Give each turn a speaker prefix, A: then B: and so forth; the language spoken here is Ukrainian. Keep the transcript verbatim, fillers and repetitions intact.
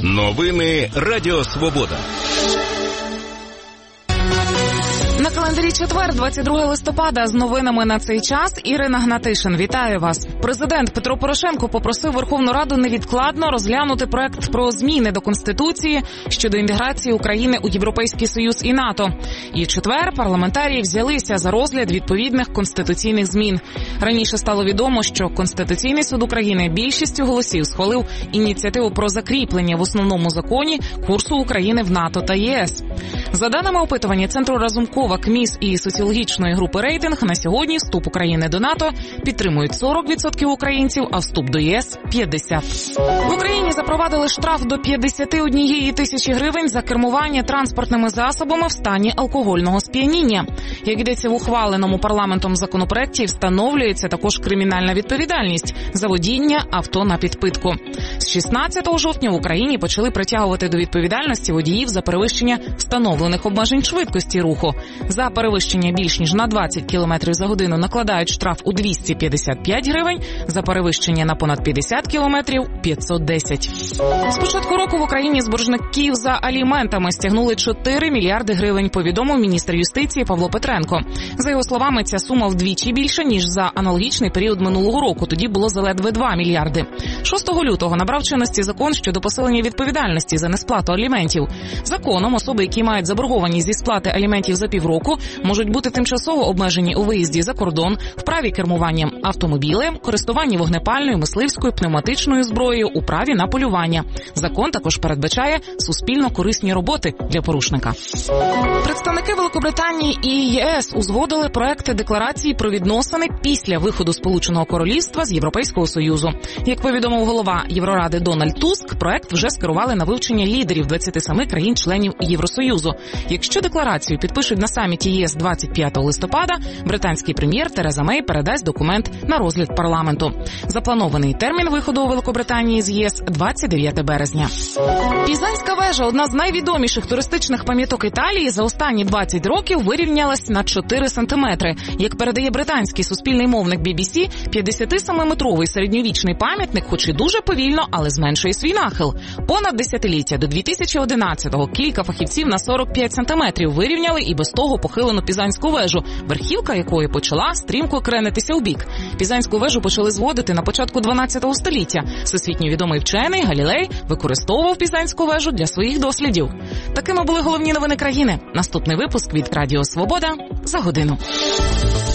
A: Новини Радіо Свобода.
B: На календарі четвер, двадцять другого листопада, з новинами на цей час Ірина Гнатишин. Вітаю вас. Президент Петро Порошенко попросив Верховну Раду невідкладно розглянути проект про зміни до Конституції щодо інтеграції України у Європейський Союз і НАТО. І в четвер парламентарії взялися за розгляд відповідних конституційних змін. Раніше стало відомо, що Конституційний суд України більшістю голосів схвалив ініціативу про закріплення в основному законі курсу України в НАТО та ЄС. За даними опитування Центру Разумкова, КМІС і соціологічної групи «Рейтинг», на сьогодні вступ України до НАТО підтримують сорок відсотків українців, а вступ до ЄС – п'ятдесят відсотків. В Україні запровадили штраф до п'ятдесят однієї тисячі гривень за кермування транспортними засобами в стані алкогольного сп'яніння. Як йдеться в ухваленому парламентом законопроекті, встановлюється також кримінальна відповідальність за водіння авто на підпитку. З шістнадцятого жовтня в Україні почали притягувати до відповідальності водіїв за перевищення встановлених обмежень швидкості руху. За перевищення більш ніж на двадцять кілометрів за годину накладають штраф у двісті п'ятдесят п'ять гривень, за перевищення на понад п'ятдесят кілометрів – п'ятсот десять. З початку року в Україні з боржників за аліментами стягнули чотири мільярди гривень, повідомив міністр юстиції Павло Петренко. За його словами, ця сума вдвічі більша, ніж за аналогічний період минулого року. Тоді було заледве два мільярди. шостого лютого набрав чинності закон щодо посилення відповідальності за несплату аліментів. Законом особи, які мають заборгованість зі сплати аліментів за півроку, можуть бути тимчасово обмежені у виїзді за кордон, в праві кермуванням автомобілем, користуванні вогнепальною, мисливською, пневматичною зброєю, у праві на полювання. Закон також передбачає суспільно корисні роботи для порушника. Представники Великобританії і ЄС узгодили проекти декларації про відносини після виходу Сполученого Королівства з Європейського Союзу. Як повідомив голова Євроради Дональд Туск, проект вже скерували на вивчення лідерів двадцяти семи країн-членів Євросоюзу. Якщо декларацію підпишуть на саміті ЄС двадцять п'ятого листопада, британський прем'єр Тереза Мей передасть документ на розгляд парламенту. Запланований термін виходу Великобританії з ЄС – двадцять дев'яте березня. Пізанська вежа, одна з найвідоміших туристичних пам'яток Італії, за останні двадцять років вирівнялась на чотири сантиметри. Як передає британський суспільний мовник бі бі сі, п'ятдесятисемиметровий середньовічний пам'ятник, хоч і дуже повільно, але зменшує свій нахил. Понад десятиліття, до дві тисячі одинадцятого, кілька фахівців на сорок п'ять сантиметрів вирівняли і без того похилену Пізанську вежу, верхівка якої почала стрімко кренитися у бік. Пізанську вежу почали зводити на початку дванадцятого століття. Всесвітньо відомий вчений Галілей використовував Пізанську вежу для своїх дослідів. Такими були головні новини країни. Наступний випуск від Радіо Свобода за годину.